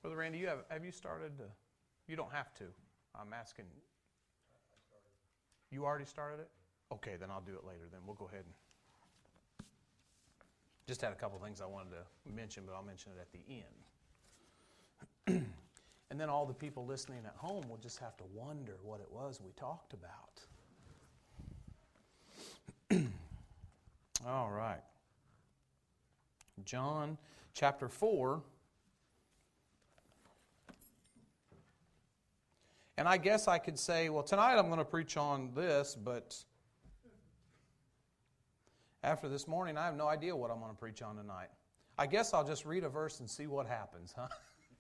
Brother Randy, have you started? You don't have to. I'm asking. I started. You already started it? Okay, then I'll do it later. Then we'll go ahead and just had a couple things I wanted to mention, but I'll mention it at the end. And then all the people listening at home will just have to wonder what it was we talked about. All right. John chapter 4. And I guess I could say, well, tonight I'm going to preach on this, but after this morning, I have no idea what I'm going to preach on tonight. I guess I'll just read a verse and see what happens, huh?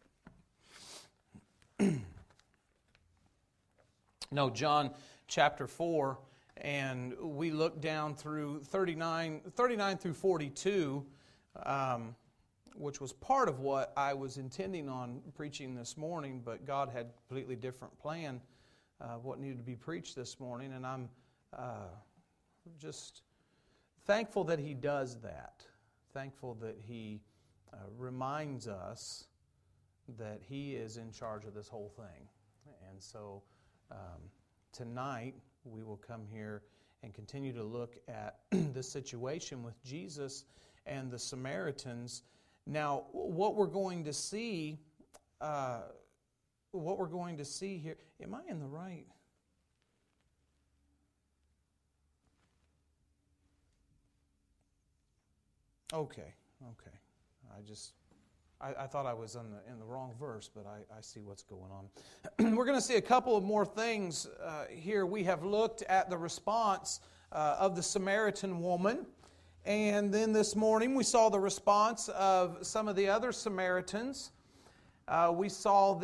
No, John chapter 4, and we look down through 39 through 42, which was part of what I was intending on preaching this morning, but God had a completely different plan of what needed to be preached this morning, and I'm just thankful that He does that. Thankful that He reminds us that He is in charge of this whole thing. And so tonight we will come here and continue to look at this situation with Jesus and the Samaritans. Now, what we're going to see here, am I in the right? Okay. I thought I was in the wrong verse, but I see what's going on. We're going to see a couple of more things here. We have looked at the response of the Samaritan woman, and then this morning we saw the response of some of the other Samaritans. We saw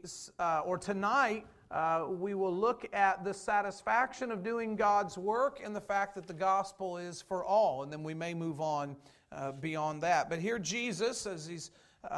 tonight we will look at the satisfaction of doing God's work and the fact that the gospel is for all, and then we may move on beyond that. But here Jesus, as He's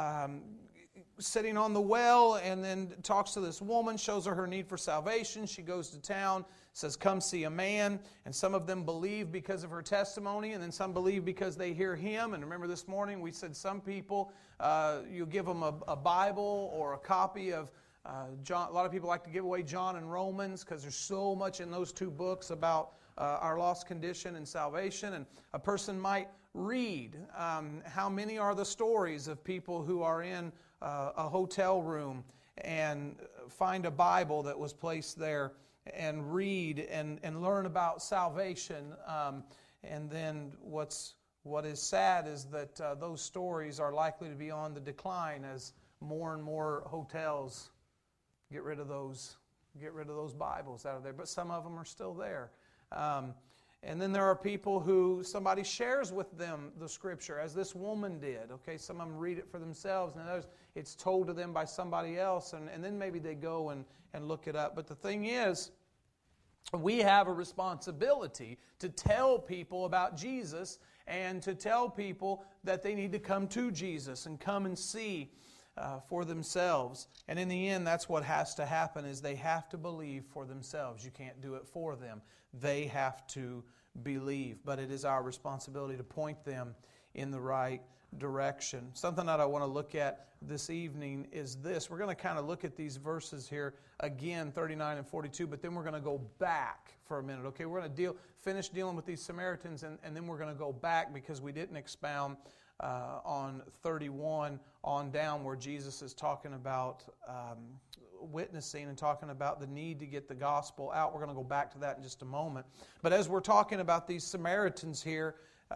sitting on the well and then talks to this woman, shows her need for salvation. She goes to town, says, "Come see a man." And some of them believe because of her testimony, and then some believe because they hear him. And remember this morning we said some people, you give them a Bible or a copy of John. A lot of people like to give away John and Romans because there's so much in those two books about our lost condition and salvation. And a person might read how many are the stories of people who are in a hotel room and find a Bible that was placed there and read and learn about salvation. And then what is sad is that those stories are likely to be on the decline as more and more hotels get rid of those Bibles out of there. But some of them are still there. And then there are people who somebody shares with them the Scripture, as this woman did. Okay, some of them read it for themselves, and others it's told to them by somebody else, and then maybe they go and look it up. But the thing is, we have a responsibility to tell people about Jesus and to tell people that they need to come to Jesus and come and see for themselves. And in the end, that's what has to happen, is they have to believe for themselves. You can't do it for them. They have to believe. But it is our responsibility to point them in the right direction. Something that I want to look at this evening is this. We're going to kind of look at these verses here again, 39 and 42, but then we're going to go back for a minute. Okay, we're going to finish dealing with these Samaritans, and then we're going to go back because we didn't expound on 31 on down, where Jesus is talking about witnessing and talking about the need to get the gospel out. We're going to go back to that in just a moment. But as we're talking about these Samaritans here,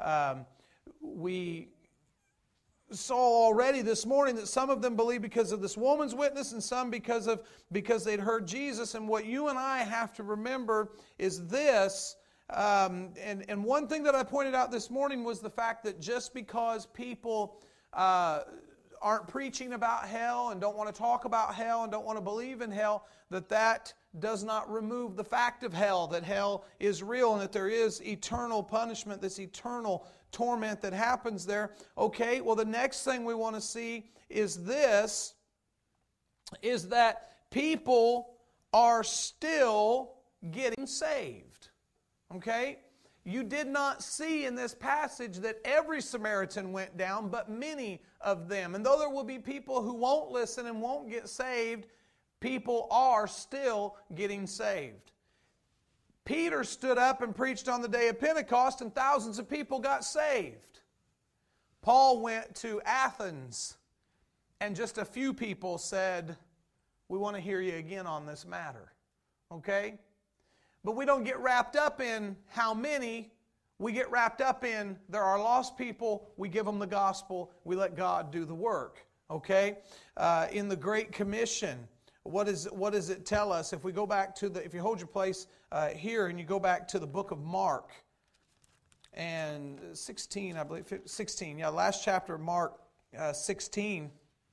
we saw already this morning that some of them believe because of this woman's witness, and some because they'd heard Jesus. And what you and I have to remember is this. And one thing that I pointed out this morning was the fact that just because people aren't preaching about hell and don't want to talk about hell and don't want to believe in hell, that does not remove the fact of hell, that hell is real and that there is eternal punishment, this eternal torment that happens there. Okay, well, the next thing we want to see is this, is that people are still getting saved. Okay? you did not see in this passage that every Samaritan went down, but many of them. And though there will be people who won't listen and won't get saved, people are still getting saved. Peter stood up and preached on the day of Pentecost, and thousands of people got saved. Paul went to Athens, and just a few people said, we want to hear you again on this matter. Okay? But we don't get wrapped up in how many. We get wrapped up in there are lost people. We give them the gospel. We let God do the work. Okay? In the Great Commission, what does it tell us? If we go back to if you hold your place here and you go back to the book of Mark and 16, I believe, 16, yeah, last chapter of Mark 16.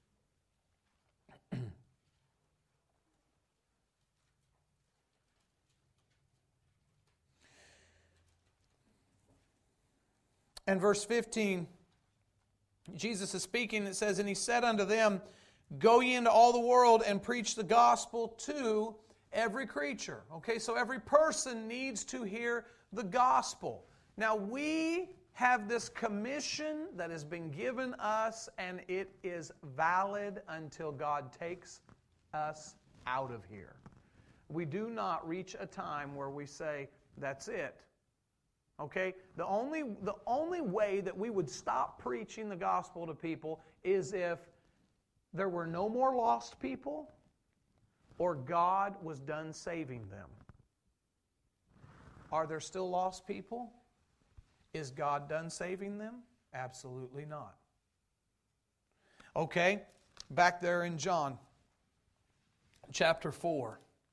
And verse 15, Jesus is speaking. It says, and he said unto them, go ye into all the world and preach the gospel to every creature. Okay, so every person needs to hear the gospel. Now we have this commission that has been given us, and it is valid until God takes us out of here. We do not reach a time where we say, that's it. Okay? The only way that we would stop preaching the gospel to people is if there were no more lost people or God was done saving them. Are there still lost people? Is God done saving them? Absolutely not. Okay, back there in John chapter 4.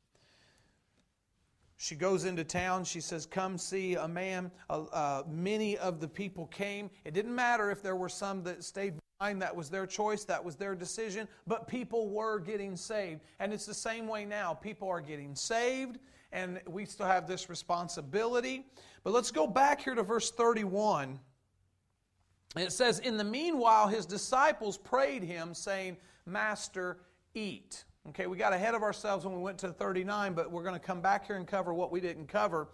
She goes into town. She says, come see a man. Many of the people came. It didn't matter if there were some that stayed behind. That was their choice. That was their decision. But people were getting saved. And it's the same way now. People are getting saved. And we still have this responsibility. But let's go back here to verse 31. It says, in the meanwhile, his disciples prayed him, saying, Master, eat. Okay, we got ahead of ourselves when we went to 39, but we're going to come back here and cover what we didn't cover.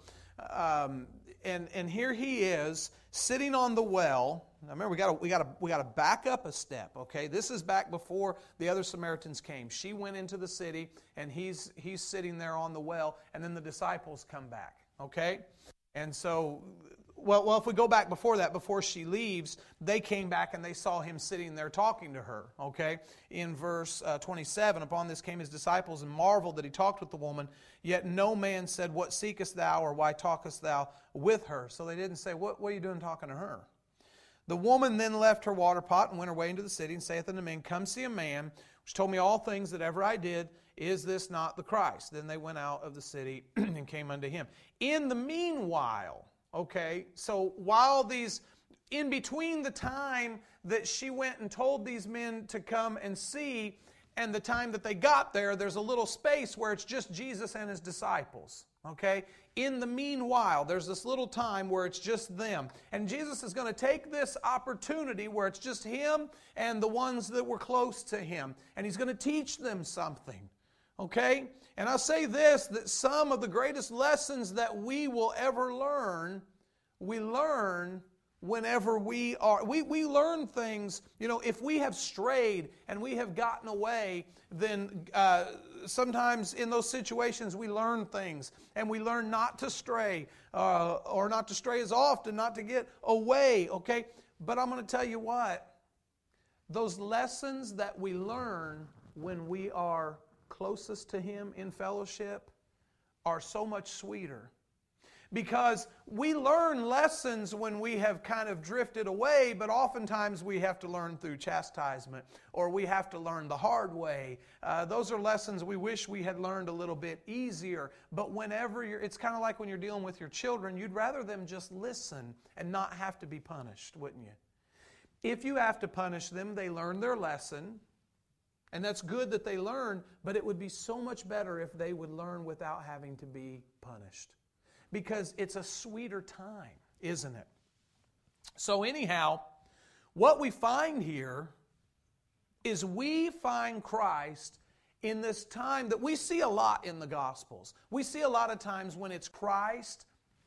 And here he is sitting on the well. Now remember, we got to back up a step. Okay, this is back before the other Samaritans came. She went into the city, and he's sitting there on the well, and then the disciples come back. Okay, and so. Well, if we go back before that, before she leaves, they came back and they saw him sitting there talking to her, okay? In verse 27, upon this came his disciples and marveled that he talked with the woman, yet no man said, what seekest thou, or why talkest thou with her? So they didn't say, what are you doing talking to her? The woman then left her water pot and went away into the city and saith unto men, come see a man, which told me all things that ever I did. Is this not the Christ? Then they went out of the city and came unto him. In the meanwhile... Okay, so while in between the time that she went and told these men to come and see and the time that they got there, there's a little space where it's just Jesus and his disciples. Okay, in the meanwhile, there's this little time where it's just them. And Jesus is going to take this opportunity where it's just him and the ones that were close to him. And he's going to teach them something. Okay? And I'll say this, that some of the greatest lessons that we will ever learn, we learn whenever we learn things, if we have strayed and we have gotten away, then sometimes in those situations we learn things. And we learn not to stray, or not to stray as often, not to get away, okay? But I'm going to tell you what, those lessons that we learn when we are closest to him in fellowship are so much sweeter. Because we learn lessons when we have kind of drifted away, but oftentimes we have to learn through chastisement, or we have to learn the hard way. Those are lessons we wish we had learned a little bit easier. But whenever it's kind of like when you're dealing with your children, you'd rather them just listen and not have to be punished, wouldn't you? If you have to punish them, they learn their lesson. And that's good that they learn, but it would be so much better if they would learn without having to be punished. Because it's a sweeter time, isn't it? So anyhow, what we find here is we find Christ in this time that we see a lot in the Gospels. We see a lot of times when it's Christ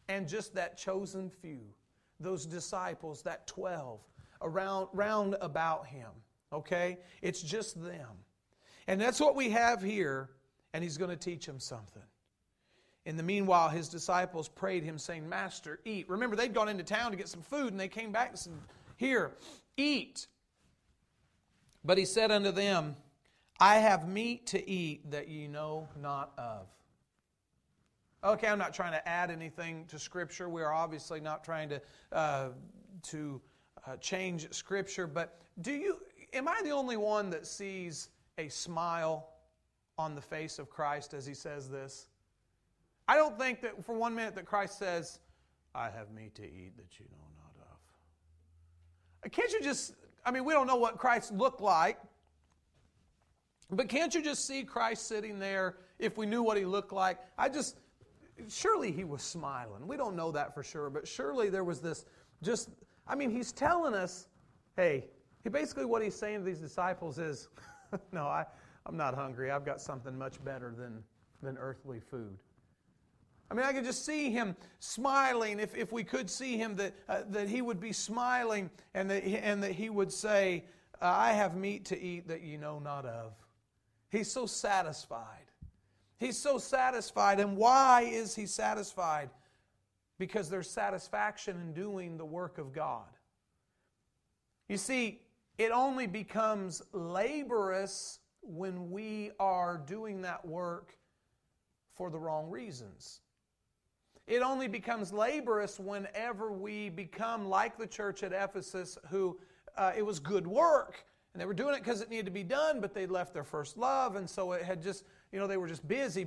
and just that chosen few, those disciples, that 12, round about him. Okay? It's just them. And that's what we have here, and he's going to teach them something. In the meanwhile, his disciples prayed him, saying, Master, eat. Remember, they'd gone into town to get some food, and they came back and said, Here, eat. But he said unto them, I have meat to eat that ye know not of. Okay, I'm not trying to add anything to Scripture. We are obviously not trying to change Scripture. But am I the only one that sees a smile on the face of Christ as he says this? I don't think that for 1 minute that Christ says, I have meat to eat that you know not of. Can't you just, we don't know what Christ looked like, but can't you just see Christ sitting there if we knew what he looked like? Surely he was smiling. We don't know that for sure, but surely there was this he's telling us, hey, basically what he's saying to these disciples is, no, I'm not hungry. I've got something much better than earthly food. I could just see him smiling. If we could see him, that he would be smiling and that he would say, I have meat to eat that ye know not of. He's so satisfied. He's so satisfied. And why is he satisfied? Because there's satisfaction in doing the work of God. You see, it only becomes laborious when we are doing that work for the wrong reasons. It only becomes laborious whenever we become like the church at Ephesus, who it was good work, and they were doing it because it needed to be done, but they'd left their first love, and so it had just, they were just busy.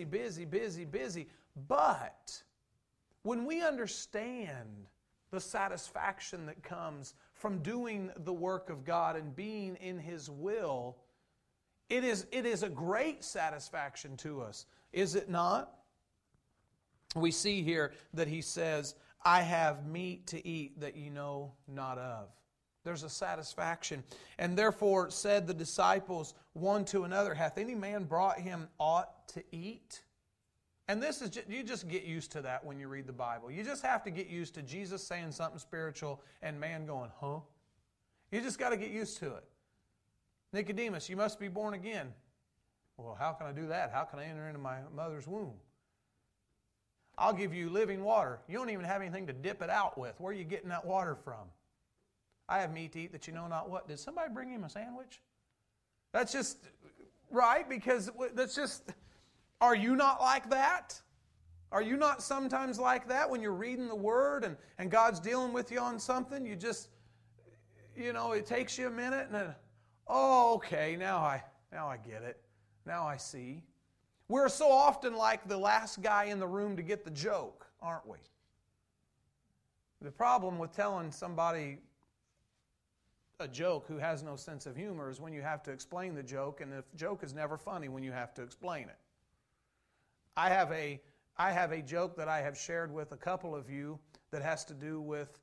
But when we understand the satisfaction that comes from doing the work of God and being in His will, it is a great satisfaction to us, is it not? We see here that he says, I have meat to eat that ye know not of. There's a satisfaction. And therefore said the disciples one to another, hath any man brought him aught to eat? And this is you just get used to that when you read the Bible. You just have to get used to Jesus saying something spiritual and man going, huh? You just got to get used to it. Nicodemus, you must be born again. Well, how can I do that? How can I enter into my mother's womb? I'll give you living water. You don't even have anything to dip it out with. Where are you getting that water from? I have meat to eat that you know not what. Did somebody bring him a sandwich? That's just right, because that's just, are you not like that? Are you not sometimes like that when you're reading the Word and God's dealing with you on something? You just, it takes you a minute and then, okay, now I get it. Now I see. We're so often like the last guy in the room to get the joke, aren't we? The problem with telling somebody a joke who has no sense of humor is when you have to explain the joke, and the joke is never funny when you have to explain it. I have a joke that I have shared with a couple of you that has to do with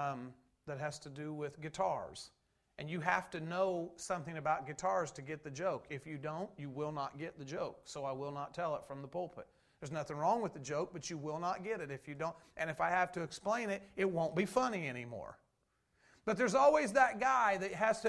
guitars. And you have to know something about guitars to get the joke. If you don't, you will not get the joke. So I will not tell it from the pulpit. There's nothing wrong with the joke, but you will not get it if you don't. And if I have to explain it, it won't be funny anymore. But there's always that guy that has to,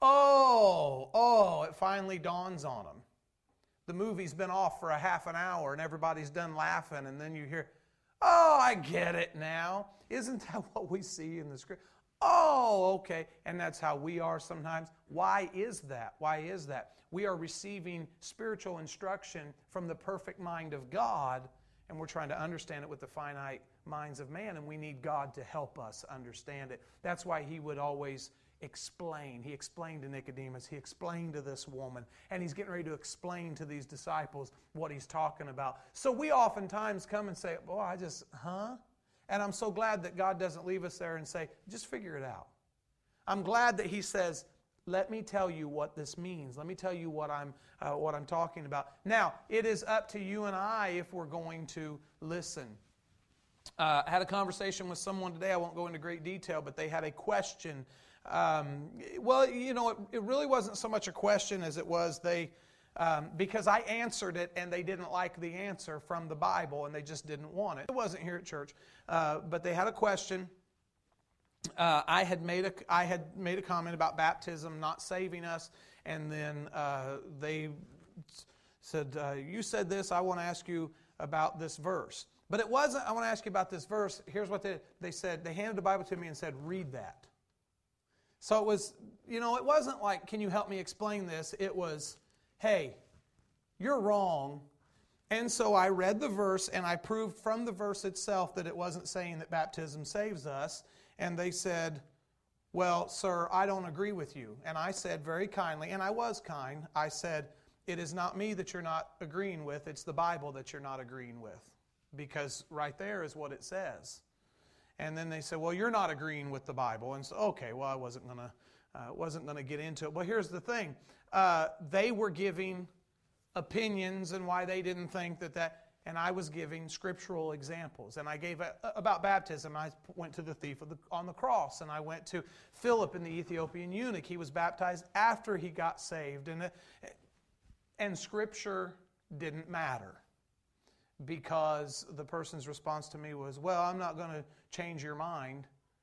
it finally dawns on him. The movie's been off for a half an hour and everybody's done laughing, and then you hear, I get it now. Isn't that what we see in the script? Okay. And that's how we are sometimes. Why is that? We are receiving spiritual instruction from the perfect mind of God, and we're trying to understand it with the finite minds of man, and we need God to help us understand it. That's why he would always explain. He explained to Nicodemus. He explained to this woman. And he's getting ready to explain to these disciples what he's talking about. So we oftentimes come and say, And I'm so glad that God doesn't leave us there and say, just figure it out. I'm glad that he says, let me tell you what this means. Let me tell you what I'm talking about. Now, it is up to you and I if we're going to listen. I had a conversation with someone today. I won't go into great detail, but they had a question. It really wasn't so much a question as it was they because I answered it and they didn't like the answer from the Bible and they just didn't want it. It wasn't here at church, but they had a question. I had made a comment about baptism not saving us, and then they said, "You said this. I want to ask you about this verse." But it wasn't, "I want to ask you about this verse." Here's what they said. They handed the Bible to me and said, "Read that." So it was, it wasn't like, "Can you help me explain this?" It was, "Hey, you're wrong." And so I read the verse and I proved from the verse itself that it wasn't saying that baptism saves us. And they said, "Well, sir, I don't agree with you." And I said very kindly, and I was kind, I said, "It is not me that you're not agreeing with, it's the Bible that you're not agreeing with." Because right there is what it says. And then they said, "Well, you're not agreeing with the Bible." And so, okay, well, I wasn't going to get into it. Well, here's the thing. They were giving opinions and why they didn't think that, and I was giving scriptural examples. And I gave about baptism. I went to the thief on the cross, and I went to Philip and the Ethiopian eunuch. He was baptized after he got saved. And Scripture didn't matter because the person's response to me was, "Well, I'm not going to change your mind."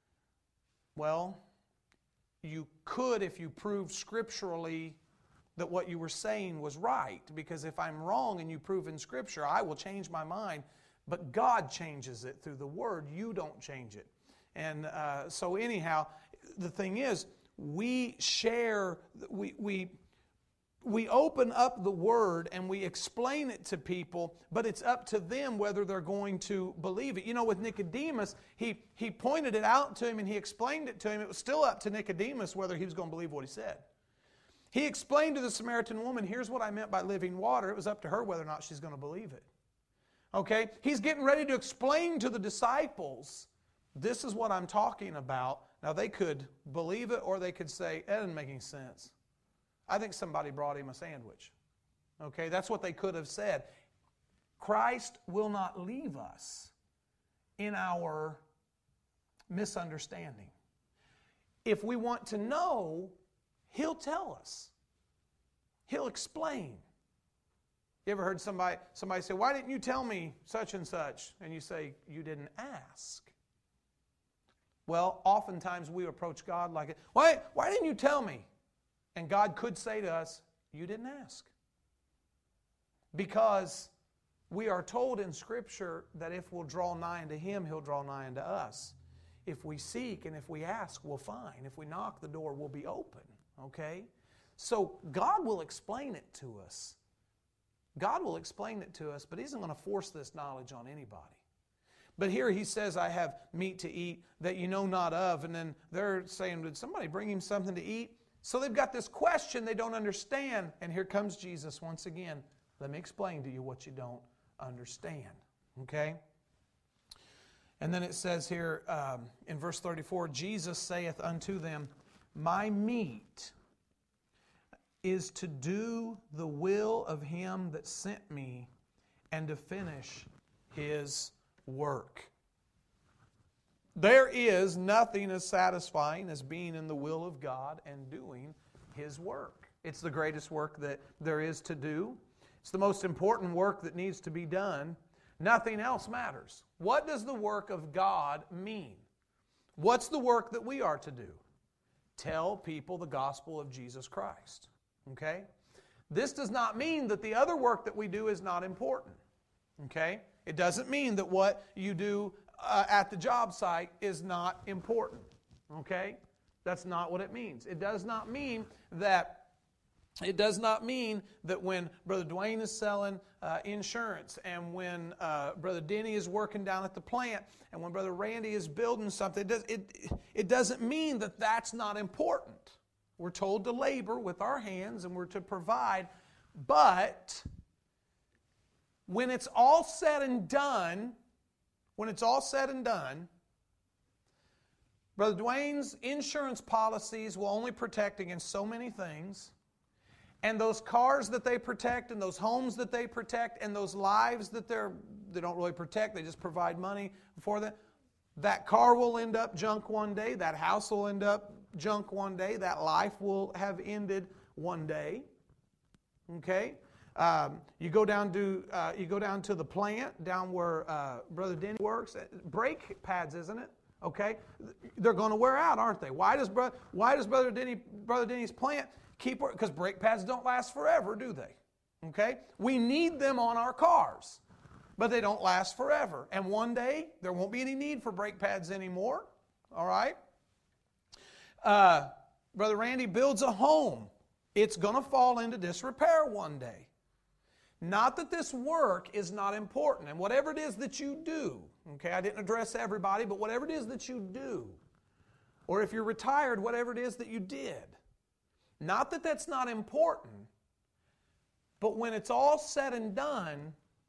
Well, you could if you proved scripturally that what you were saying was right. Because if I'm wrong and you prove in Scripture, I will change my mind. But God changes it through the Word. You don't change it. And so anyhow, the thing is, we share, we open up the Word and we explain it to people, but it's up to them whether they're going to believe it. With Nicodemus, he pointed it out to him and he explained it to him. It was still up to Nicodemus whether he was going to believe what he said. He explained to the Samaritan woman, "Here's what I meant by living water." It was up to her whether or not she's going to believe it. Okay? He's getting ready to explain to the disciples, "This is what I'm talking about." Now, they could believe it or they could say, "That doesn't make any sense. I think somebody brought him a sandwich." Okay? That's what they could have said. Christ will not leave us in our misunderstanding. If we want to know, He'll tell us. He'll explain. You ever heard somebody say, "Why didn't you tell me such and such?" And you say, "You didn't ask." Well, oftentimes we approach God like it. Why didn't you tell me? And God could say to us, "You didn't ask." Because we are told in Scripture that if we'll draw nigh unto Him, He'll draw nigh unto us. If we seek and if we ask, we'll find. If we knock, the door will be open. Okay? So God will explain it to us. God will explain it to us, but He isn't going to force this knowledge on anybody. But here He says, "I have meat to eat that you know not of." And then they're saying, "Did somebody bring him something to eat?" So they've got this question they don't understand. And here comes Jesus once again. "Let me explain to you what you don't understand." Okay? And then it says here in verse 34, "Jesus saith unto them, My meat is to do the will of Him that sent me and to finish His work." There is nothing as satisfying as being in the will of God and doing His work. It's the greatest work that there is to do. It's the most important work that needs to be done. Nothing else matters. What does the work of God mean? What's the work that we are to do? Tell people the gospel of Jesus Christ. Okay? This does not mean that the other work that we do is not important. Okay? It doesn't mean that what you do at the job site is not important. Okay? That's not what it means. It does not mean that when Brother Dwayne is selling insurance, and when Brother Denny is working down at the plant, and when Brother Randy is building something, it doesn't mean that that's not important. We're told to labor with our hands and we're to provide, but when it's all said and done, Brother Dwayne's insurance policies will only protect against so many things. And those cars that they protect, and those homes that they protect, and those lives that they don't really protect, they just provide money for them. That car will end up junk one day. That house will end up junk one day. That life will have ended one day. Okay? You go down to the plant, down where Brother Denny works. Brake pads, isn't it? Okay? They're going to wear out, aren't they? Why does Brother Denny's plant keep working? Because brake pads don't last forever, do they? Okay? We need them on our cars, but they don't last forever. And one day, there won't be any need for brake pads anymore. All right? Brother Randy builds a home. It's going to fall into disrepair one day. Not that this work is not important. And whatever it is that you do, okay, I didn't address everybody, but whatever it is that you do, or if you're retired, whatever it is that you did, not that that's not important, but when it's all said and done,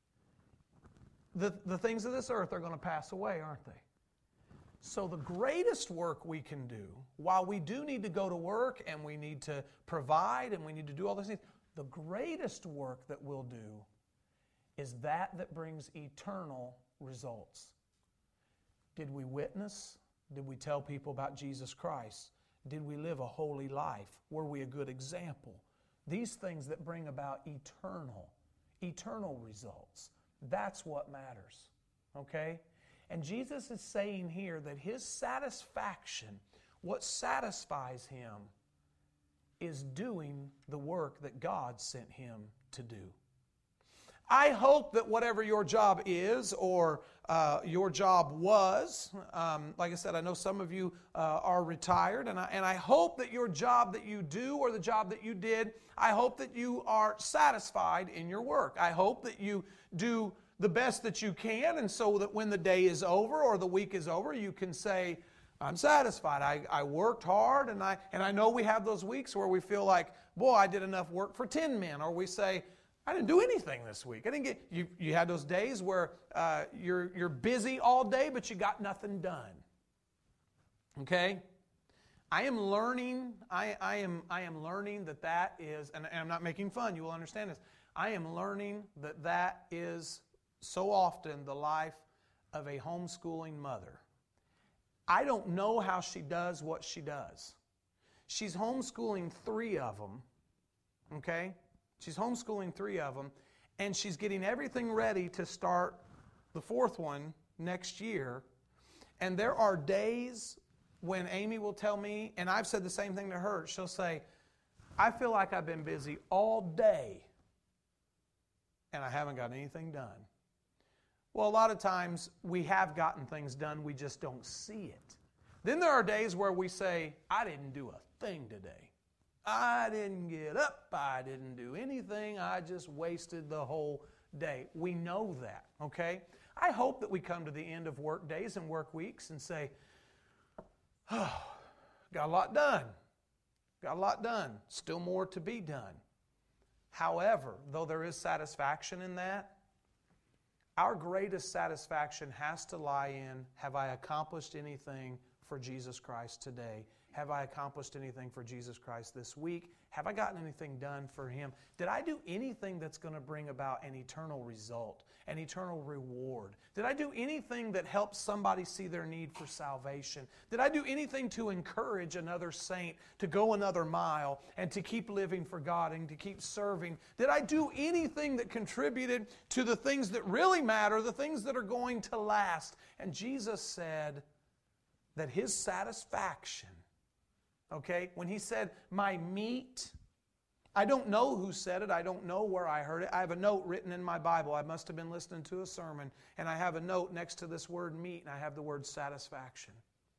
the things of this earth are going to pass away, aren't they? So the greatest work we can do, while we do need to go to work and we need to provide and we need to do all those things, the greatest work that we'll do is that brings eternal results. Did we witness? Did we tell people about Jesus Christ? Did we live a holy life? Were we a good example? These things that bring about eternal results. That's what matters. Okay? And Jesus is saying here that His satisfaction, what satisfies Him, is doing the work that God sent Him to do. I hope that whatever your job is or your job was, like I said, I know some of you are retired, and I hope that your job that you do or the job that you did, I hope that you are satisfied in your work. I hope that you do the best that you can, and so that when the day is over or the week is over, you can say, I'm satisfied. I worked hard, and I know we have those weeks where we feel like, boy, I did enough work for 10 men. Or we say, I didn't do anything this week. I didn't get. You had those days where you're busy all day, but you got nothing done. Okay? I am learning. I am learning that is, and I'm not making fun. You will understand this. I am learning that is so often the life of a homeschooling mother. I don't know how she does what she does. She's homeschooling 3 of them, okay? She's homeschooling 3 of them, and she's getting everything ready to start the 4th one next year. And there are days when Amy will tell me, and I've said the same thing to her, she'll say, I feel like I've been busy all day, and I haven't got anything done. Well, a lot of times we have gotten things done, we just don't see it. Then there are days where we say, I didn't do a thing today. I didn't get up, I didn't do anything, I just wasted the whole day. We know that, okay? I hope that we come to the end of work days and work weeks and say, oh, got a lot done. Got a lot done. Still more to be done. However, though there is satisfaction in that, our greatest satisfaction has to lie in, have I accomplished anything for Jesus Christ today? Have I accomplished anything for Jesus Christ this week? Have I gotten anything done for Him? Did I do anything that's going to bring about an eternal result, an eternal reward? Did I do anything that helps somebody see their need for salvation? Did I do anything to encourage another saint to go another mile and to keep living for God and to keep serving? Did I do anything that contributed to the things that really matter, the things that are going to last? And Jesus said that His satisfaction, okay, when He said, my meat, I don't know who said it. I don't know where I heard it. I have a note written in my Bible. I must have been listening to a sermon, and I have a note next to this word meat, and I have the word satisfaction.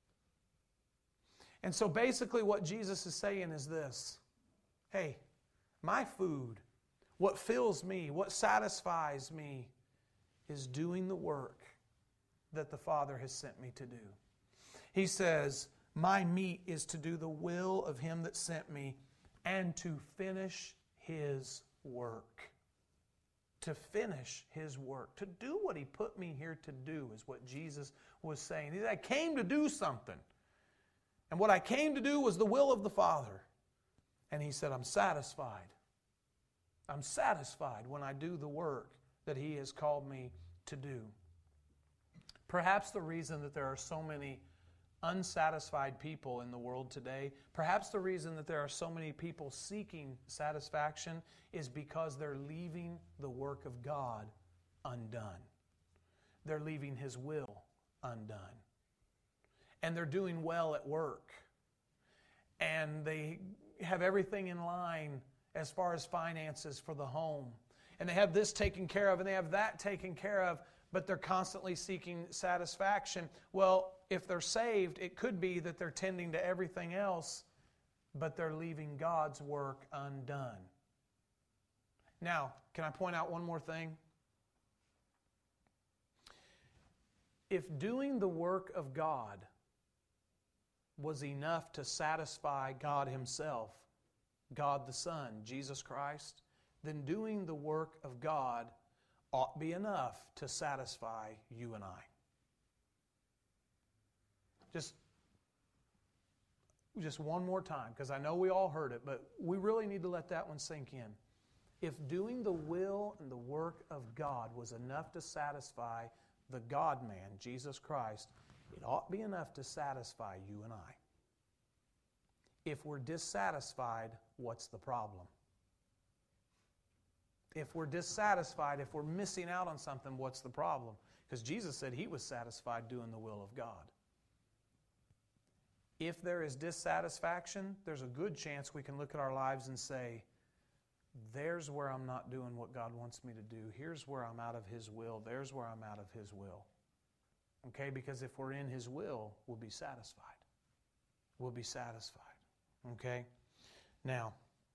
And so basically what Jesus is saying is this: hey, my food, what fills me, what satisfies me, is doing the work that the Father has sent me to do. He says, my meat is to do the will of Him that sent me and to finish His work. To finish His work. To do what He put me here to do is what Jesus was saying. He said, I came to do something. And what I came to do was the will of the Father. And He said, I'm satisfied. I'm satisfied when I do the work that He has called me to do. Perhaps the reason that there are so many unsatisfied people in the world today. Perhaps the reason that there are so many people seeking satisfaction is because they're leaving the work of God undone. They're leaving His will undone. And they're doing well at work. And they have everything in line as far as finances for the home. And they have this taken care of and they have that taken care of, but they're constantly seeking satisfaction. Well, if they're saved, it could be that they're tending to everything else, but they're leaving God's work undone. Now, can I point out one more thing? If doing the work of God was enough to satisfy God Himself, God the Son, Jesus Christ, then doing the work of God ought be enough to satisfy you and I. Just one more time, because I know we all heard it, but we really need to let that one sink in. If doing the will and the work of God was enough to satisfy the God-man, Jesus Christ, it ought be enough to satisfy you and I. If we're dissatisfied, what's the problem? If we're dissatisfied, if we're missing out on something, what's the problem? Because Jesus said He was satisfied doing the will of God. If there is dissatisfaction, there's a good chance we can look at our lives and say, there's where I'm not doing what God wants me to do. Here's where I'm out of His will. There's where I'm out of His will. Okay? Because if we're in His will, we'll be satisfied. We'll be satisfied. Okay? Now,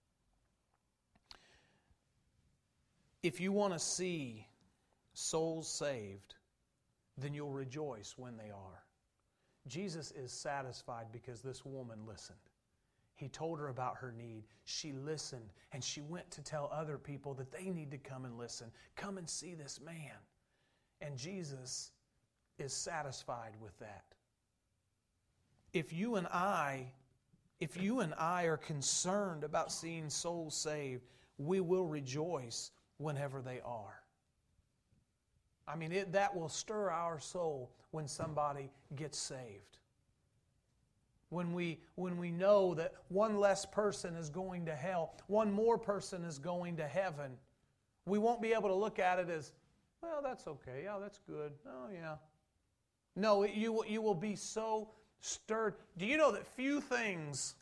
if you want to see souls saved, then you'll rejoice when they are. Jesus is satisfied because this woman listened. He told her about her need. She listened, and she went to tell other people that they need to come and listen. Come and see this man. And Jesus is satisfied with that. If you and I are concerned about seeing souls saved, we will rejoice whenever they are. I mean, that will stir our soul when somebody gets saved. When we know that one less person is going to hell, one more person is going to heaven, we won't be able to look at it as, well, that's okay. Yeah, that's good. Oh, yeah. No, you will be so stirred. Do you know that few things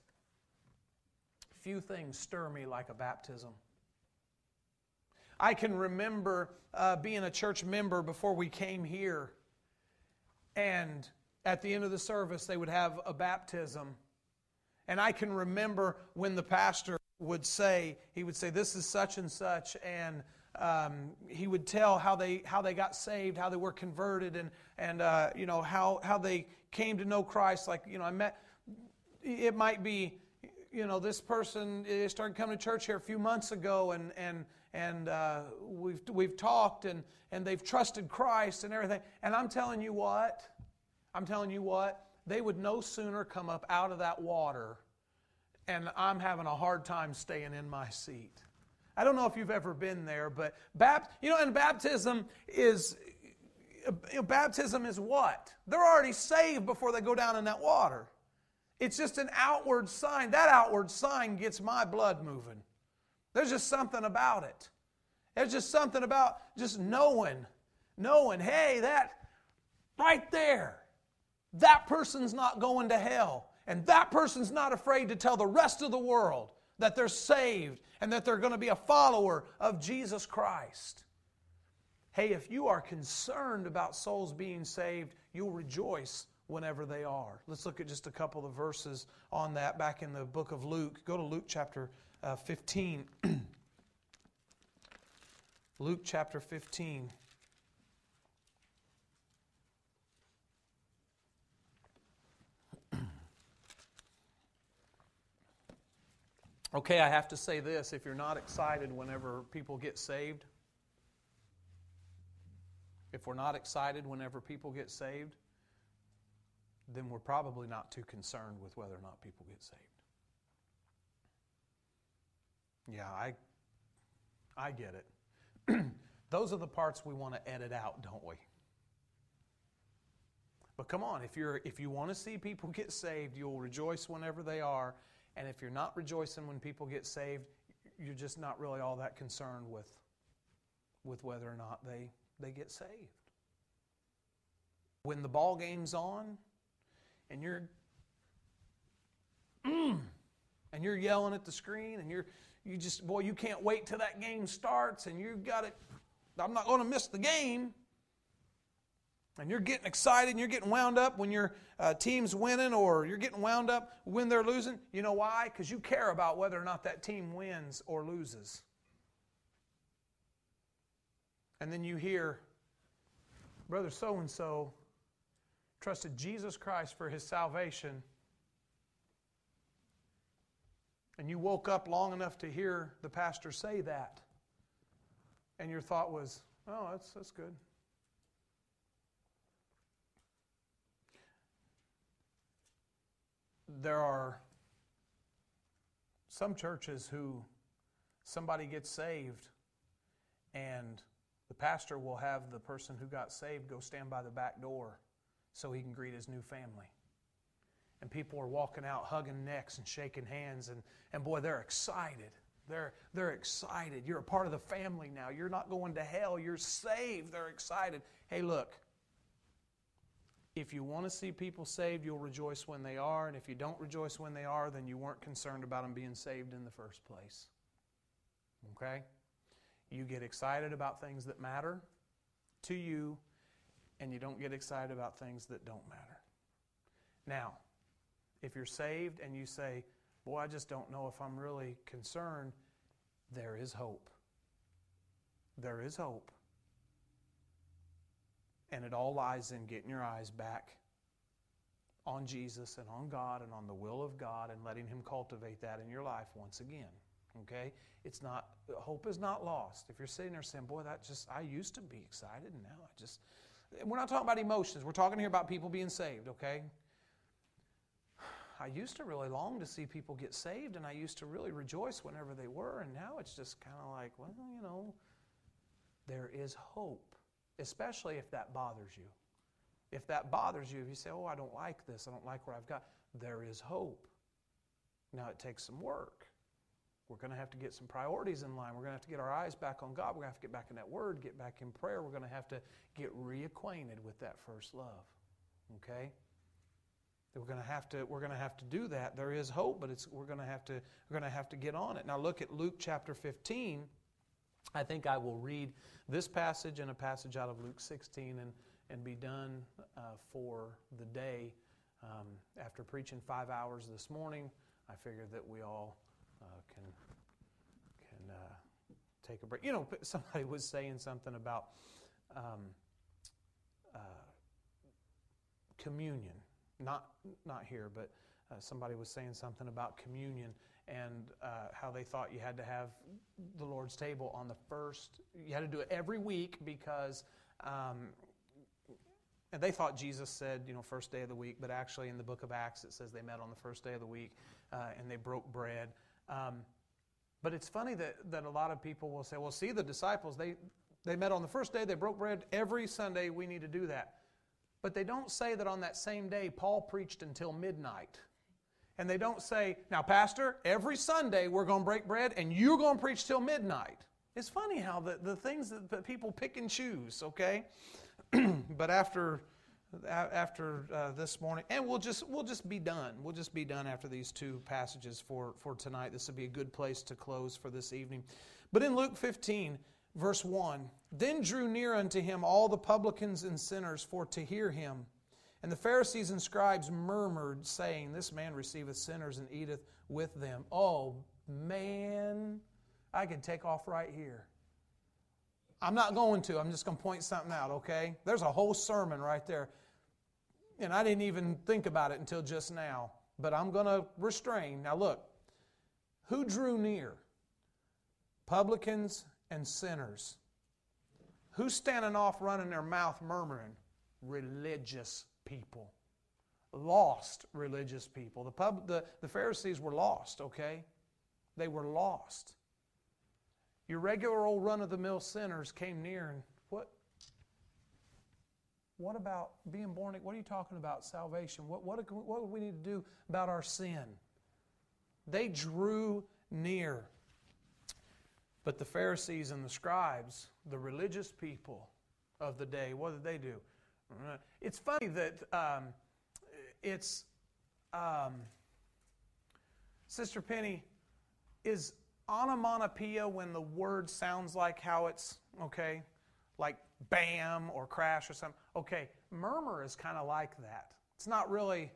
stir me like a baptism? I can remember being a church member before we came here, and at the end of the service they would have a baptism. And I can remember when the pastor would say, this is such and such, and he would tell how they got saved, how they were converted, and how they came to know Christ. Like, I met, it might be, this person started coming to church here a few months ago, and we've talked, and they've trusted Christ and everything. And I'm telling you what, they would no sooner come up out of that water, and I'm having a hard time staying in my seat. I don't know if you've ever been there, but baptism is what? They're already saved before they go down in that water. It's just an outward sign. That outward sign gets my blood moving. There's just something about it. There's just something about just knowing, hey, that right there, that person's not going to hell. And that person's not afraid to tell the rest of the world that they're saved and that they're going to be a follower of Jesus Christ. Hey, if you are concerned about souls being saved, you'll rejoice whenever they are. Let's look at just a couple of verses on that back in the book of Luke. Go to Luke chapter 15. Luke chapter 15. Okay, I have to say this. If you're not excited whenever people get saved, if we're not excited whenever people get saved, then we're probably not too concerned with whether or not people get saved. Yeah, I get it. Those are the parts we want to edit out, don't we? But come on, if you want to see people get saved, you'll rejoice whenever they are. And if you're not rejoicing when people get saved, you're just not really all that concerned with whether or not they get saved. When the ball game's on and you're yelling at the screen and you can't wait till that game starts and you got it, I'm not going to miss the game. And you're getting excited and you're getting wound up when your team's winning, or you're getting wound up when they're losing. You know why? Because you care about whether or not that team wins or loses. And then you hear, Brother so-and-so trusted Jesus Christ for his salvation. And you woke up long enough to hear the pastor say that. And your thought was, oh, that's good. There are some churches who somebody gets saved and the pastor will have the person who got saved go stand by the back door so he can greet his new family. And people are walking out hugging necks and shaking hands, and boy, they're excited. They're excited. You're a part of the family now. You're not going to hell. You're saved. They're excited. Hey, look. If you want to see people saved, you'll rejoice when they are. And if you don't rejoice when they are, then you weren't concerned about them being saved in the first place. Okay? You get excited about things that matter to you, and you don't get excited about things that don't matter. Now, if you're saved and you say, boy, I just don't know if I'm really concerned, there is hope. There is hope. And it all lies in getting your eyes back on Jesus and on God and on the will of God and letting Him cultivate that in your life once again. Okay? Hope is not lost. If you're sitting there saying, boy, I used to be excited and now we're not talking about emotions. We're talking here about people being saved, okay? I used to really long to see people get saved, and I used to really rejoice whenever they were, and now it's just kind of like, well, there is hope. Especially if that bothers you. If that bothers you, if you say, oh, I don't like this, I don't like where I've got, there is hope. Now it takes some work. We're going to have to get some priorities in line. We're going to have to get our eyes back on God. We're going to have to get back in that Word, get back in prayer. We're going to have to get reacquainted with that first love. Okay? We're going to have to do that. There is hope, but we're going to have to get on it. Now look at Luke chapter 15. I think I will read this passage and a passage out of Luke 16 and be done for the day. After preaching 5 hours this morning, I figured that we all can take a break. You know, somebody was saying something about communion. Not here, but somebody was saying something about communion and how they thought you had to have the Lord's table on the first. You had to do it every week because, and they thought Jesus said, first day of the week, but actually in the book of Acts it says they met on the first day of the week and they broke bread. But it's funny that a lot of people will say, well, see, the disciples, they met on the first day, they broke bread. Every Sunday we need to do that. But they don't say that on that same day Paul preached until midnight. And they don't say, now, Pastor, every Sunday we're going to break bread and you're going to preach till midnight. It's funny how the things that people pick and choose, okay? But after this morning, and we'll just be done. We'll just be done after these two passages for tonight. This will be a good place to close for this evening. But in Luke 15, verse 1, then drew near unto him all the publicans and sinners for to hear him. And the Pharisees and scribes murmured, saying, this man receiveth sinners and eateth with them. Oh, man, I could take off right here. I'm not going to. I'm just going to point something out, okay? There's a whole sermon right there. And I didn't even think about it until just now. But I'm going to restrain. Now look, who drew near? Publicans and sinners. Who's standing off running their mouth murmuring? Religious people. Lost religious people. The Pharisees were lost, okay? They were lost. Your regular old run-of-the-mill sinners came near and What about being born again? What are you talking about? Salvation. What do we need to do about our sin? They drew near. But the Pharisees and the scribes, the religious people of the day, what did they do? It's funny that Sister Penny, is onomatopoeia when the word sounds like how it's, okay, like bam or crash or something? Okay, murmur is kind of like that. It's not really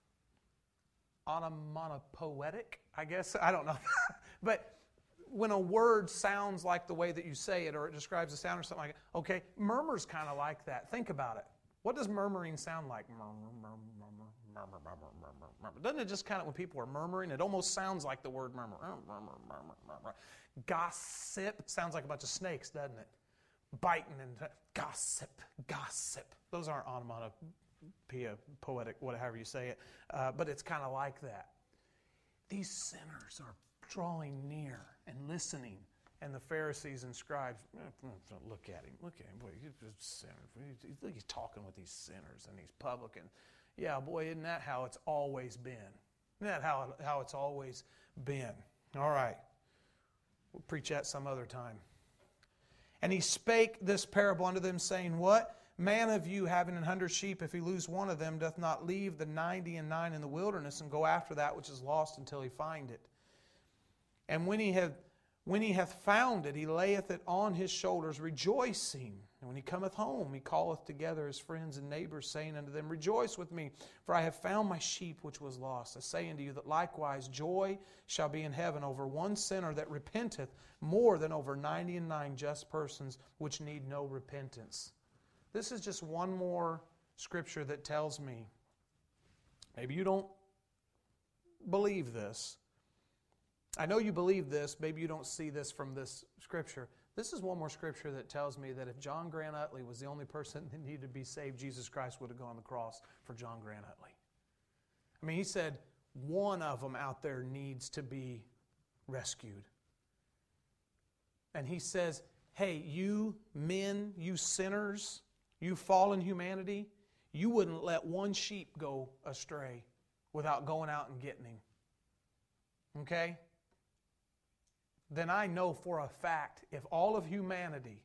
onomatopoetic, I guess. I don't know. But when a word sounds like the way that you say it, or it describes a sound or something like it, okay, murmur's kind of like that. Think about it. What does murmuring sound like? Murmur, murmur, murmur, murmur, murmur, murmur, murmur. Doesn't it just kind of, when people are murmuring, it almost sounds like the word murmur. Murmur, murmur, murmur. Gossip sounds like a bunch of snakes, doesn't it? Biting and gossip, gossip. Those aren't onomatopoeia, poetic, whatever you say it, but it's kind of like that. These sinners are drawing near and listening, and the Pharisees and scribes, look at him, boy, he's a sinner. He's talking with these sinners and these publicans. Yeah, boy, isn't that how it's always been? Isn't that how it's always been? All right, we'll preach that some other time. And he spake this parable unto them, saying, What man of you, having 100 sheep, if he lose one of them, doth not leave the 99 in the wilderness, and go after that which is lost until he find it? And when he hath found it, he layeth it on his shoulders, rejoicing. And when he cometh home, he calleth together his friends and neighbors, saying unto them, Rejoice with me, for I have found my sheep which was lost. I say unto you that likewise joy shall be in heaven over one sinner that repenteth, more than over 99 just persons which need no repentance. This is just one more scripture that tells me, maybe you don't believe this. I know you believe this, maybe you don't see this from this scripture. This is one more scripture that tells me that if John Grant Utley was the only person that needed to be saved, Jesus Christ would have gone on the cross for John Grant Utley. I mean, he said one of them out there needs to be rescued. And he says, hey, you men, you sinners, you fallen humanity, you wouldn't let one sheep go astray without going out and getting him. Okay? Then I know for a fact if all of humanity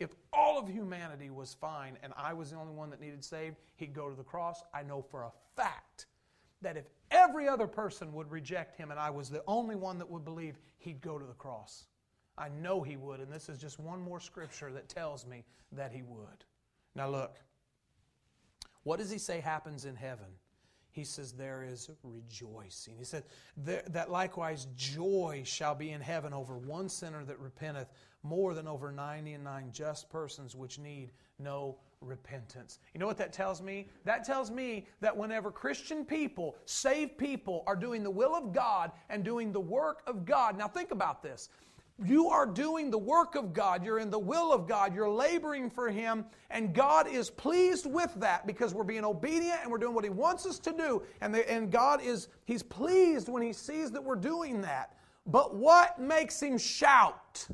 was fine and I was the only one that needed saved, he'd go to the cross. I know for a fact that if every other person would reject him and I was the only one that would believe, he'd go to the cross. I know he would, and this is just one more scripture that tells me that he would. Now look, what does he say happens in heaven? He says there is rejoicing. He said that likewise joy shall be in heaven over one sinner that repenteth, more than over 99 just persons which need no repentance. You know what that tells me? That tells me that whenever Christian people, saved people, are doing the will of God and doing the work of God. Now think about this. You are doing the work of God. You're in the will of God. You're laboring for Him. And God is pleased with that because we're being obedient and we're doing what He wants us to do. And God He's pleased when He sees that we're doing that. But what makes Him shout?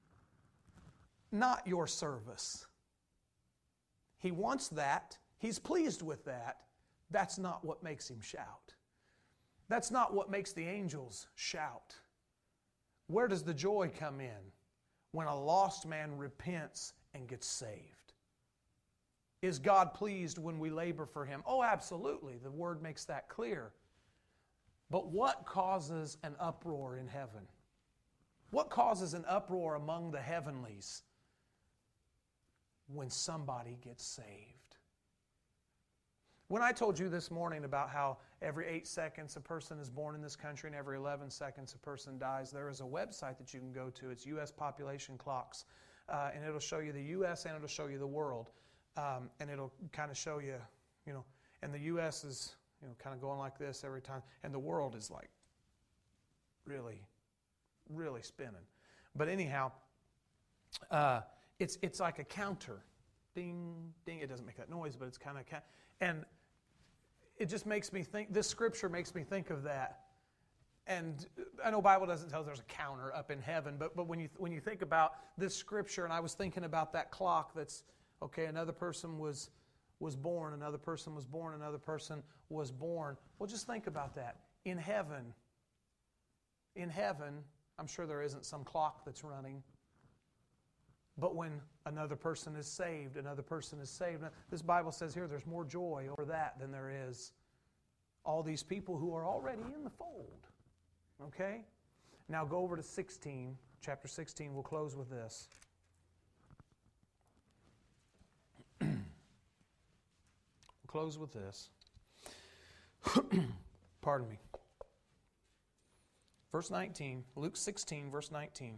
Not your service. He wants that. He's pleased with that. That's not what makes Him shout. That's not what makes the angels shout. Where does the joy come in? When a lost man repents and gets saved. Is God pleased when we labor for Him? Oh, absolutely. The Word makes that clear. But what causes an uproar in heaven? What causes an uproar among the heavenlies? When somebody gets saved. When I told you this morning about how every 8 seconds a person is born in this country and every 11 seconds a person dies, there is a website that you can go to. It's U.S. Population Clocks. And it'll show you the U.S. and it'll show you the world. And it'll kind of show you, and the U.S. is, kind of going like this every time. And the world is like really, really spinning. But anyhow, it's like a counter. Ding, ding. It doesn't make that noise, but it's kind of... And it just makes me think, this scripture makes me think of that. And I know the Bible doesn't tell us there's a counter up in heaven, but when you think about this scripture, and I was thinking about that clock that's, okay, another person was was born, another person was born, another person was born. Well, just think about that. In heaven, I'm sure there isn't some clock that's running. But when another person is saved, another person is saved. This Bible says here there's more joy over that than there is all these people who are already in the fold. Okay? Now go over to 16, chapter 16. We'll close with this. We'll close with this. Pardon me. Verse 19, Luke 16, verse 19.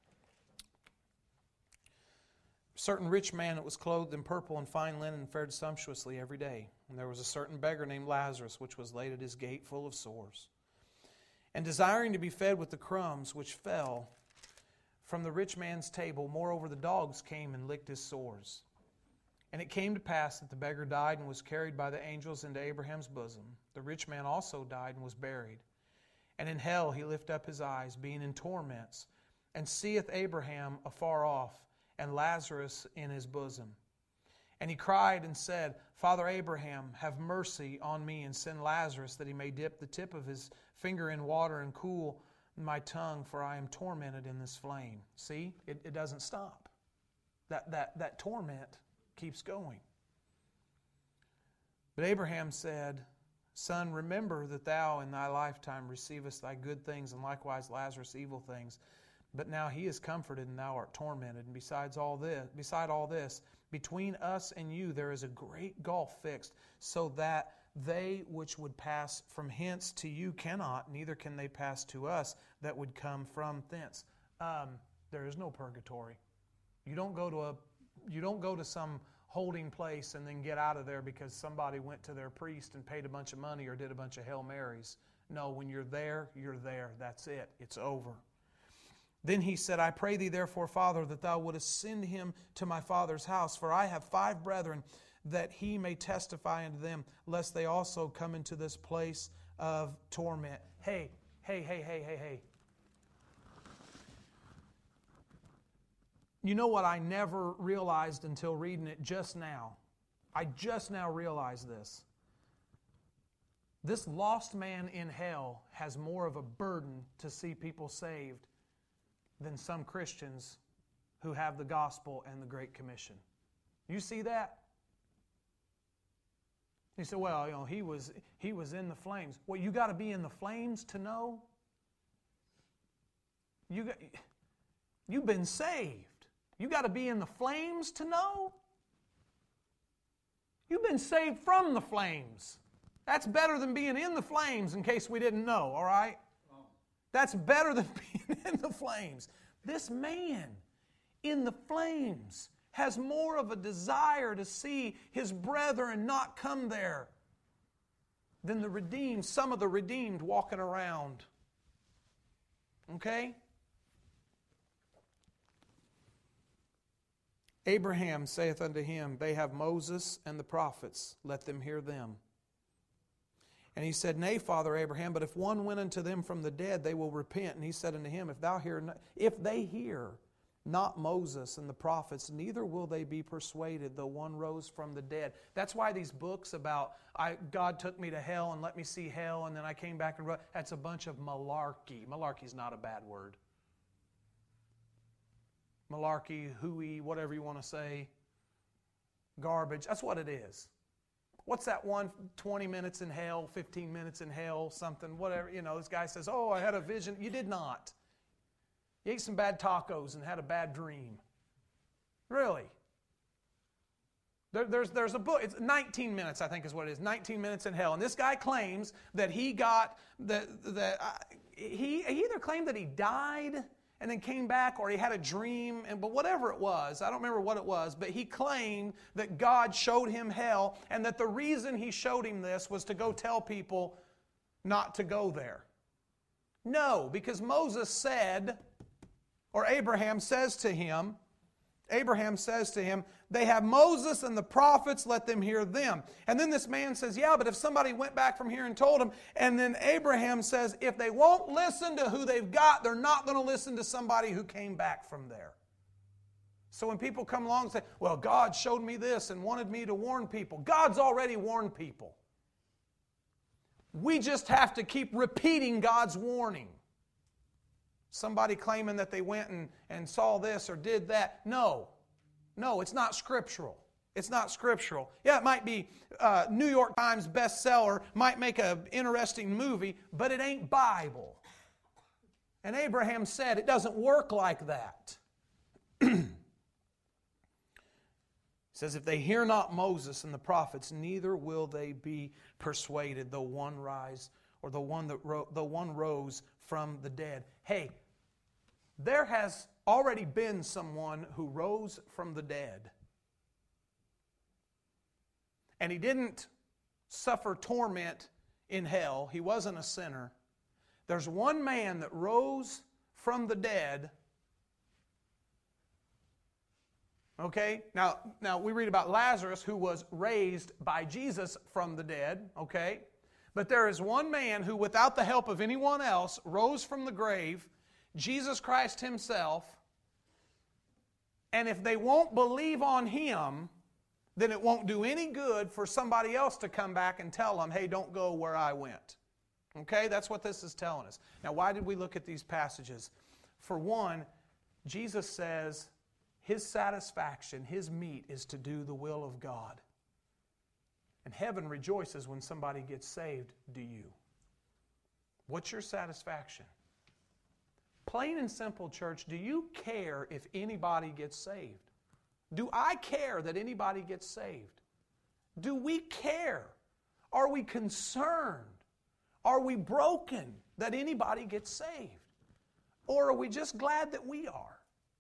A certain rich man that was clothed in purple and fine linen and fared sumptuously every day. And there was a certain beggar named Lazarus, which was laid at his gate full of sores, and desiring to be fed with the crumbs which fell from the rich man's table. Moreover, the dogs came and licked his sores. And it came to pass that the beggar died and was carried by the angels into Abraham's bosom. The rich man also died and was buried. And in hell he lift up his eyes, being in torments, and seeth Abraham afar off, and Lazarus in his bosom. And he cried and said, Father Abraham, have mercy on me, and send Lazarus, that he may dip the tip of his finger in water and cool my tongue, for I am tormented in this flame. See, it doesn't stop. That torment keeps going. But Abraham said, Son, remember that thou in thy lifetime receivest thy good things, and likewise Lazarus evil things. But now he is comforted, and thou art tormented. And beside all this, between us and you there is a great gulf fixed, so that they which would pass from hence to you cannot, neither can they pass to us that would come from thence. There is no purgatory. You don't go to some holding place and then get out of there because somebody went to their priest and paid a bunch of money or did a bunch of Hail Marys. No, when you're there, you're there. That's it. It's over. Then he said, I pray thee therefore, Father, that thou wouldest send him to my father's house, for I have 5 brethren, that he may testify unto them, lest they also come into this place of torment. Hey. You know what I never realized until reading it just now? I just now realized this. This lost man in hell has more of a burden to see people saved than some Christians who have the gospel and the Great Commission. You see that? You say, well, he was in the flames. Well, you got to be in the flames to know. You've been saved. You got to be in the flames to know. You've been saved from the flames. That's better than being in the flames, in case we didn't know, all right? That's better than being in the flames. This man in the flames has more of a desire to see his brethren not come there than the redeemed, some of the redeemed walking around. Okay? Abraham saith unto him, They have Moses and the prophets, let them hear them. And he said, Nay, Father Abraham, but if one went unto them from the dead, they will repent. And he said unto him, If they hear not Moses and the prophets, neither will they be persuaded, though one rose from the dead. That's why these books about God took me to hell and let me see hell, and then I came back and wrote, that's a bunch of malarkey. Malarkey's not a bad word. Malarkey, hooey, whatever you want to say, garbage. That's what it is. What's that one, 20 minutes in hell, 15 minutes in hell, something, whatever. This guy says, oh, I had a vision. You did not. You ate some bad tacos and had a bad dream. Really. There's a book. It's 19 minutes, I think is what it is. 19 minutes in hell. And this guy claims that he got, he either claimed that he died and then came back, or he had a dream, but whatever it was, I don't remember what it was, but he claimed that God showed him hell, and that the reason he showed him this was to go tell people not to go there. No, because Moses said, or Abraham says to him, they have Moses and the prophets, let them hear them. And then this man says, yeah, but if somebody went back from here and told him, and then Abraham says, if they won't listen to who they've got, they're not going to listen to somebody who came back from there. So when people come along and say, well, God showed me this and wanted me to warn people, God's already warned people. We just have to keep repeating God's warning. Somebody claiming that they went and saw this or did that. No, it's not scriptural. It's not scriptural. Yeah, it might be New York Times bestseller, might make an interesting movie, but it ain't Bible. And Abraham said it doesn't work like that. It says, if they hear not Moses and the prophets, neither will they be persuaded, though one rise, or the one rose from the dead. Hey, there has already been someone who rose from the dead. And he didn't suffer torment in hell. He wasn't a sinner. There's one man that rose from the dead. Okay, now we read about Lazarus who was raised by Jesus from the dead, okay? But there is one man who, without the help of anyone else, rose from the grave, Jesus Christ Himself, and if they won't believe on Him, then it won't do any good for somebody else to come back and tell them, hey, don't go where I went. Okay, that's what this is telling us. Now, why did we look at these passages? For one, Jesus says, His satisfaction, His meat is to do the will of God. And heaven rejoices when somebody gets saved. Do you? What's your satisfaction? Plain and simple, church, do you care if anybody gets saved? Do I care that anybody gets saved? Do we care? Are we concerned? Are we broken that anybody gets saved? Or are we just glad that we are?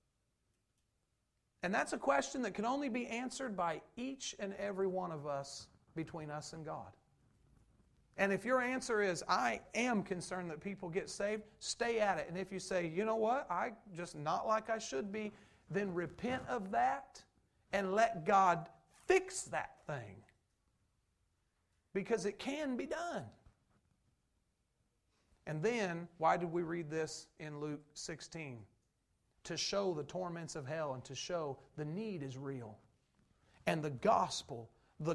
And that's a question that can only be answered by each and every one of us between us and God. And if your answer is, I am concerned that people get saved, stay at it. And if you say, you know what, I just not like I should be, then repent of that and let God fix that thing. Because it can be done. And then, why did we read this in Luke 16? To show the torments of hell and to show the need is real. And the gospel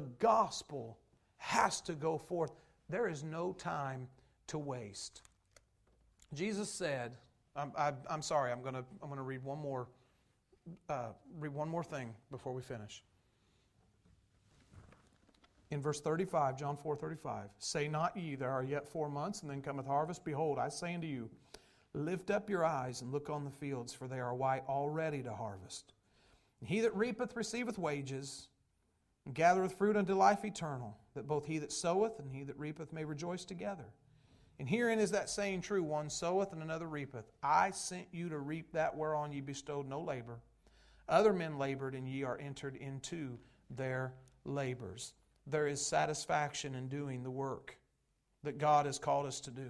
has to go forth. There is no time to waste. Jesus said, I'm sorry, I'm going to read one more thing before we finish. In verse 35, John 4:35, say not ye, there are yet 4 months, and then cometh harvest. Behold, I say unto you, lift up your eyes and look on the fields, for they are white already to harvest. And he that reapeth receiveth wages, and gathereth fruit unto life eternal, that both he that soweth and he that reapeth may rejoice together. And herein is that saying true, one soweth and another reapeth. I sent you to reap that whereon ye bestowed no labor. Other men labored, and ye are entered into their labors. There is satisfaction in doing the work that God has called us to do.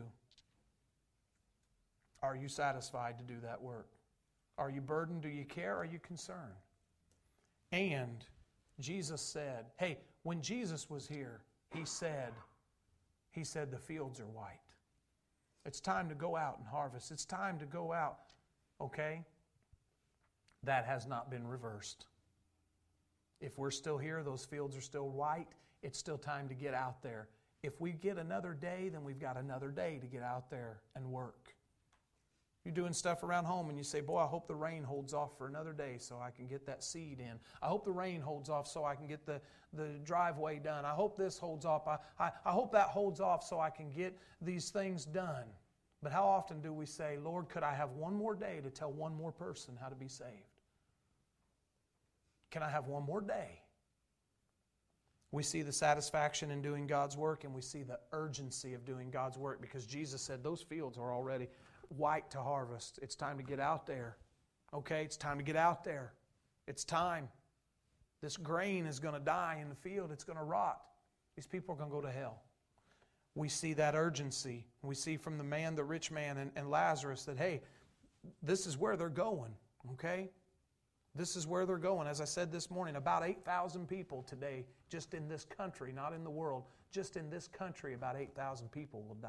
Are you satisfied to do that work? Are you burdened? Do you care? Are you concerned? And Jesus said, hey, when Jesus was here, He said the fields are white. It's time to go out and harvest. It's time to go out. Okay? That has not been reversed. If we're still here, those fields are still white. It's still time to get out there. If we get another day, then we've got another day to get out there and work. You're doing stuff around home and you say, boy, I hope the rain holds off for another day so I can get that seed in. I hope the rain holds off so I can get the driveway done. I hope this holds off. I hope that holds off so I can get these things done. But how often do we say, Lord, could I have one more day to tell one more person how to be saved? Can I have one more day? We see the satisfaction in doing God's work, and we see the urgency of doing God's work, because Jesus said those fields are already white to harvest. It's time to get out there. Okay, it's time to get out there. It's time. This grain is going to die in the field. It's going to rot. These people are going to go to hell. We see that urgency. We see from the man, the rich man, and Lazarus that, hey, this is where they're going. Okay? This is where they're going. As I said this morning, about 8,000 people today, just in this country, not in the world, just in this country, about 8,000 people will die.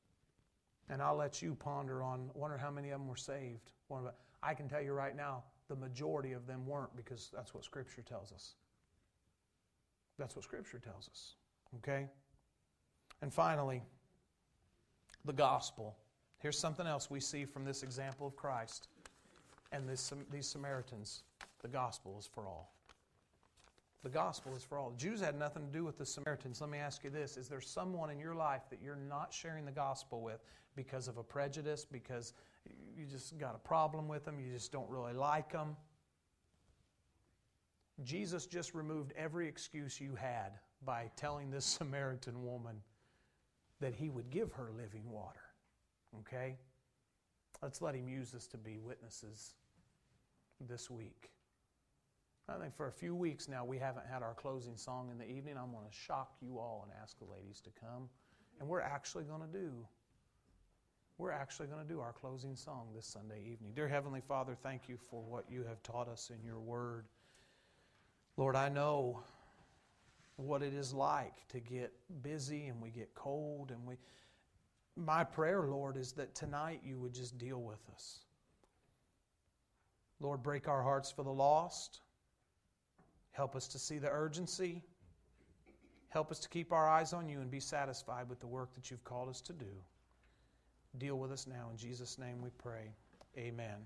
And I'll let you ponder on, wonder how many of them were saved. I can tell you right now, the majority of them weren't, because that's what Scripture tells us. That's what Scripture tells us. Okay? And finally, the gospel. Here's something else we see from this example of Christ and these Samaritans. The gospel is for all. The gospel is for all. The Jews had nothing to do with the Samaritans. Let me ask you this. Is there someone in your life that you're not sharing the gospel with because of a prejudice, because you just got a problem with them, you just don't really like them? Jesus just removed every excuse you had by telling this Samaritan woman that He would give her living water. Okay? Let's let Him use us to be witnesses this week. I think for a few weeks now we haven't had our closing song in the evening. I'm going to shock you all and ask the ladies to come. And we're actually going to do our closing song this Sunday evening. Dear Heavenly Father, thank You for what You have taught us in Your Word. Lord, I know what it is like to get busy and we get cold, and my prayer, Lord, is that tonight You would just deal with us. Lord, break our hearts for the lost. Help us to see the urgency. Help us to keep our eyes on You and be satisfied with the work that You've called us to do. Deal with us now. In Jesus' name we pray. Amen.